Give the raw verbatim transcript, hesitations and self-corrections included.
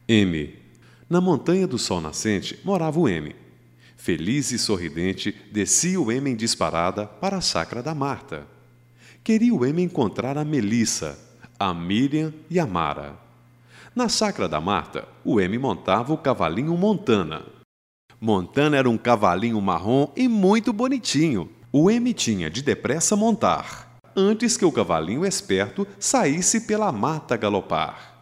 M. Na montanha do sol nascente morava o M. Feliz e sorridente, descia o M em disparada para a chácara da Marta. Queria o M encontrar a Melissa, a Miriam e a Mara. Na chácara da Marta, o M montava o cavalinho Montana. Montana era um cavalinho marrom e muito bonitinho. O M tinha de depressa montar, antes que o cavalinho esperto saísse pela mata galopar.